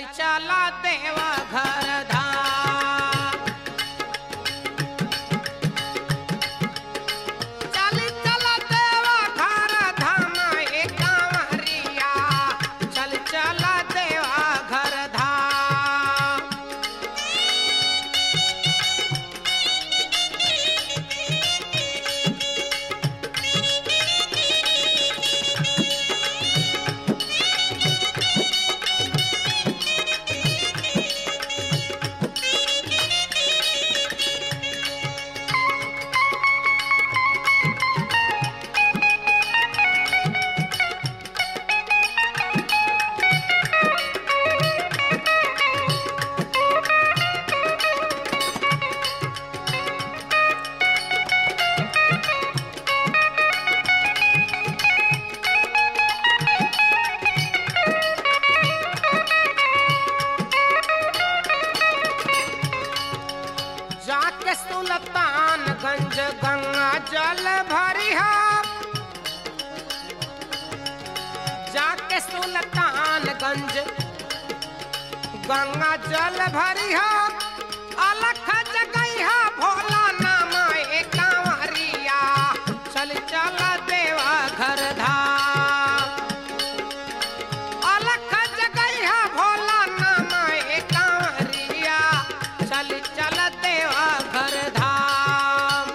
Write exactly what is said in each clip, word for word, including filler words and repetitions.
चला देवा घर धाम। चल चला देवा घर धाम ए कांवरिया, चल चला देवा घर धाम। जाके सुल्तानगंज गंगा जल भरिहा, जाके सुल्तानगंज गंगा जल भरिहा, अलख जगैहा भोला नाम ए कांवरिया, चल चल देवा घर धाम। अलख जगैहा भोला नाम ए कांवरिया, चल चल देवा घर धाम।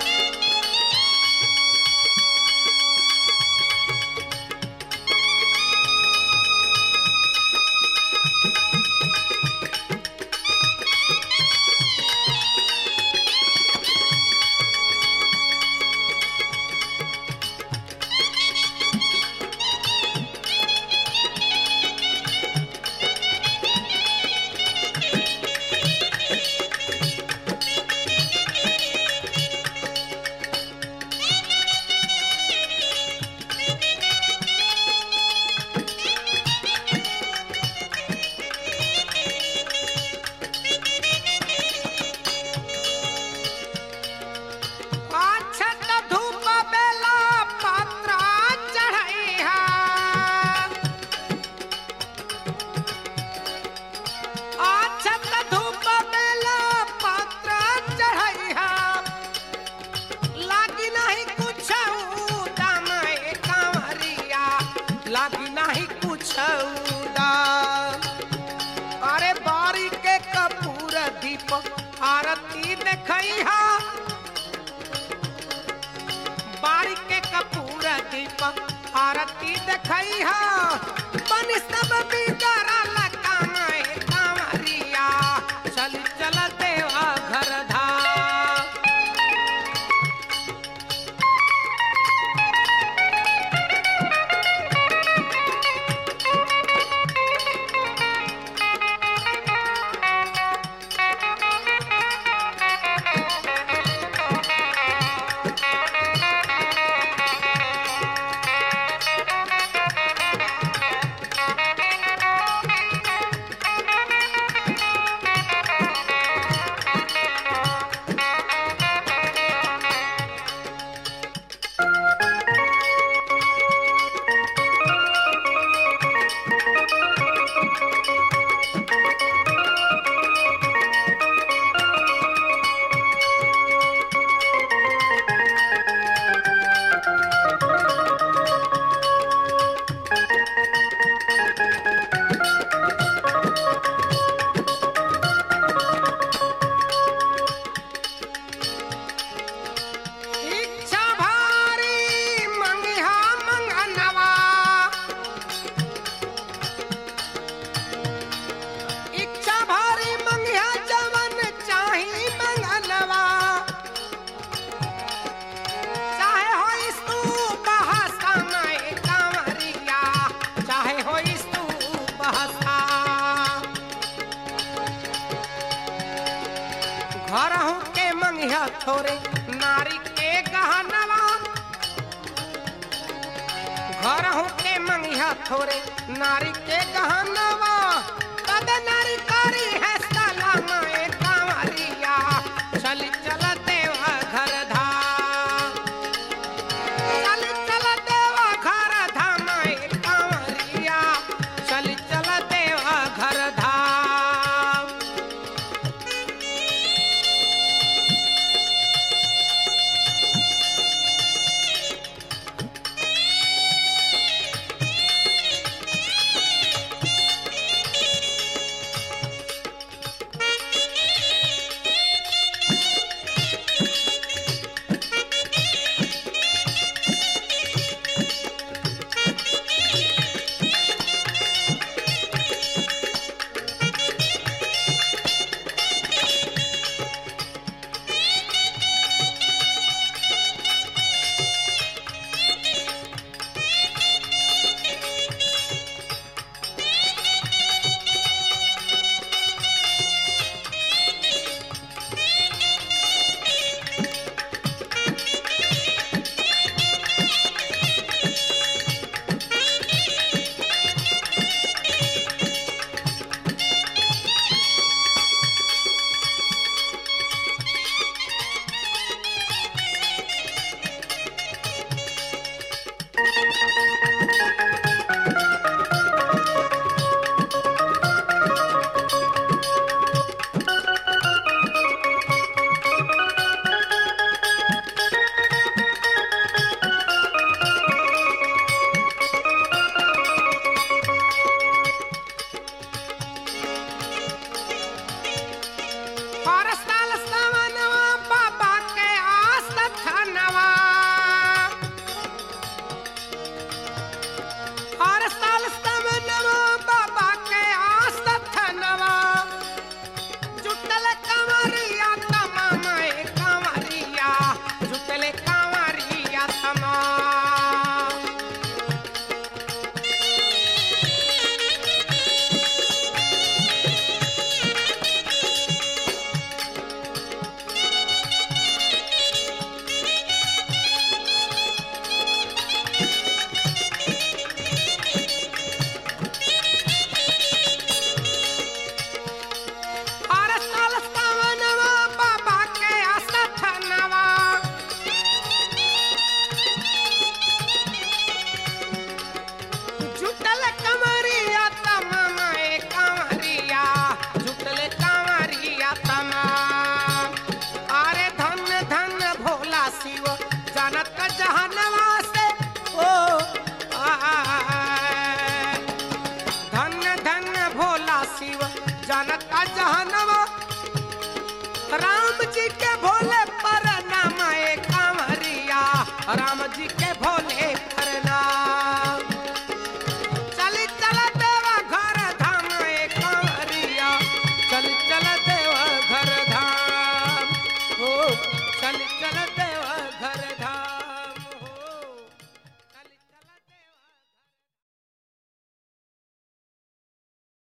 अक्षत धूप बेला पत्र चढ़ैहा, अक्षत धूप बेला पत्र चढ़ैहा, लागी नहीं कुछ दाम ए कांवरिया, लागी नहीं कुछ दाम। अरे बारी के कपूर दीप आरती देखैहा, बारी के कपूर दीप आरती देखैहा, बन सब बिगड़ल काम ए कांवरिया, चल चल देवा घर धाम। इच्छा भारी मंगिहा मंगनवा, इच्छा भारी मंगिहा जवन चाही मंगनवा, चाहे हो स्तू बहसा ए कांवरिया, चाहे हो स्तू बहसा। घर हूँ के मंगिहा थोरे नारी के गहनवा, घर हूँ के मंगिहा थोरे नारी के गहनवा,